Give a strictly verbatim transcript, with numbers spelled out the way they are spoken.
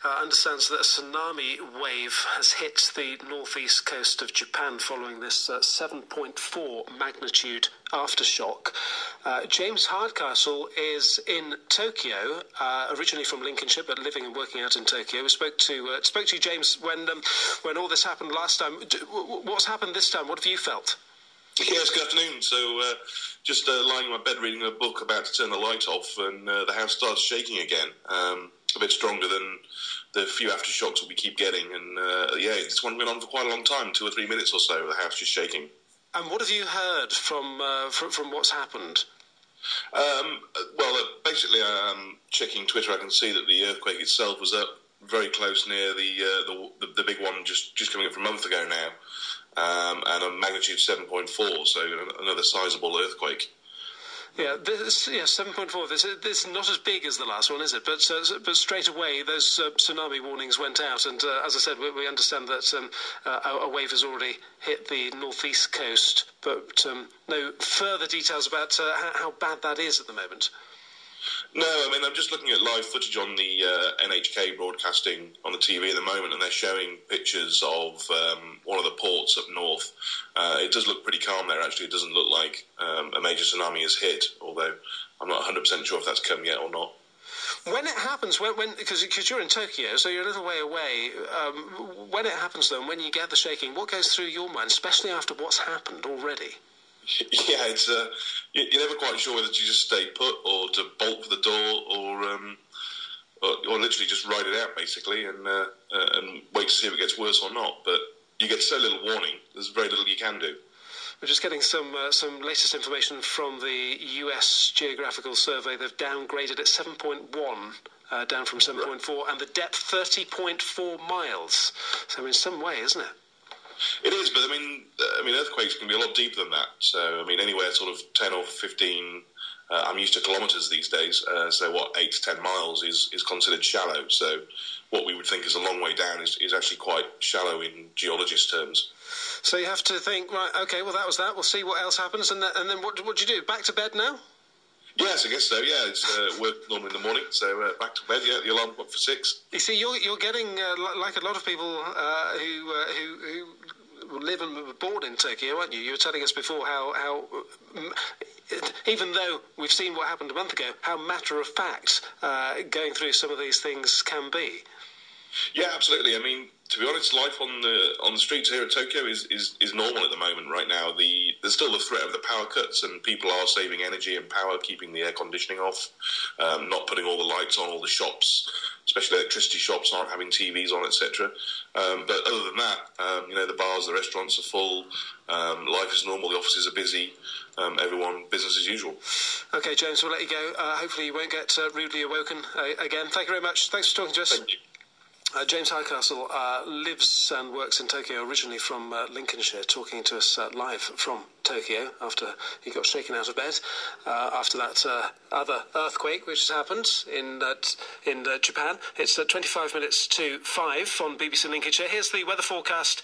uh, understands that a tsunami wave has hit the northeast coast of Japan following this uh, seven point four magnitude aftershock. Uh, James Hardcastle is in Tokyo, uh, originally from Lincolnshire, but living and working out in Tokyo. We spoke to uh, spoke to you, James, when um, when all this happened last time. What's happened this time? What have you felt? Yes, good afternoon. So, uh, just uh, lying in my bed reading a book, about to turn the light off, and uh, the house starts shaking again. Um, a bit stronger than the few aftershocks that we keep getting. And, uh, yeah, this one went on for quite a long time, two or three minutes or so, the house just shaking. And what have you heard from uh, from, from what's happened? Um, well, uh, basically, um, checking Twitter, I can see that the earthquake itself was up very close near the uh, the, the, the big one just, just coming up from a month ago now. Um, and a magnitude seven point four, so another sizable earthquake. Yeah, this, yeah, seven point four. This, this is not as big as the last one, is it? But uh, but straight away, those uh, tsunami warnings went out, and uh, as I said, we, we understand that um, uh, a wave has already hit the northeast coast, but um, no further details about uh, how, how bad that is at the moment. No, I mean, I'm just looking at live footage on the uh, N H K broadcasting on the T V at the moment, and they're showing pictures of um, one of the ports up north. Uh, it does look pretty calm there, actually. It doesn't look like um, a major tsunami has hit, although I'm not one hundred percent sure if that's come yet or not. When it happens, when because because you're in Tokyo, so you're a little way away, um, when it happens, though, and when you get the shaking, what goes through your mind, especially after what's happened already? Yeah, it's uh, you're never quite sure whether to just stay put or to bolt for the door or um, or, or literally just ride it out, basically, and uh, uh, and wait to see if it gets worse or not. But you get so little warning, there's very little you can do. We're just getting some uh, some latest information from the U S Geographical Survey. They've downgraded it seven point one, uh, down from seven point four, and the depth thirty point four miles. So in some way, isn't it? It is, but I mean, I mean, earthquakes can be a lot deeper than that. So, I mean, anywhere sort of ten or fifteen. Uh, I'm used to kilometres these days. Uh, so, what eight to ten miles is, is considered shallow. So, what we would think is a long way down is, is actually quite shallow in geologist terms. So you have to think, right? Okay, well that was that. We'll see what else happens, and then, and then what? What do you do? Back to bed now? Yes, I guess so. Yeah, it's uh, work normally in the morning, so uh, back to bed. Yeah, the alarm clock for six. You see, you're you're getting uh, like a lot of people uh, who uh, who who. live and were born in Tokyo, weren't you? You were telling us before how, how um, even though we've seen what happened a month ago, how matter-of-fact uh, going through some of these things can be. Yeah, absolutely. I mean, to be honest, life on the on the streets here at Tokyo is, is, is normal at the moment right now. The There's still the threat of the power cuts, and people are saving energy and power, keeping the air conditioning off, um, not putting all the lights on, all the shops, especially electricity shops, aren't having T Vs on, et cetera. Um, but other than that, um, you know, the bars, the restaurants are full, um, life is normal, the offices are busy, um, everyone, business as usual. OK, James, we'll let you go. Uh, hopefully you won't get uh, rudely awoken uh, again. Thank you very much. Thanks for talking to us. Thank you. Uh, James Hardcastle uh, lives and works in Tokyo, originally from uh, Lincolnshire, talking to us uh, live from Tokyo after he got shaken out of bed uh, after that uh, other earthquake which has happened in uh, in uh, Japan. It's uh, twenty-five minutes to five on B B C Lincolnshire. Here's the weather forecast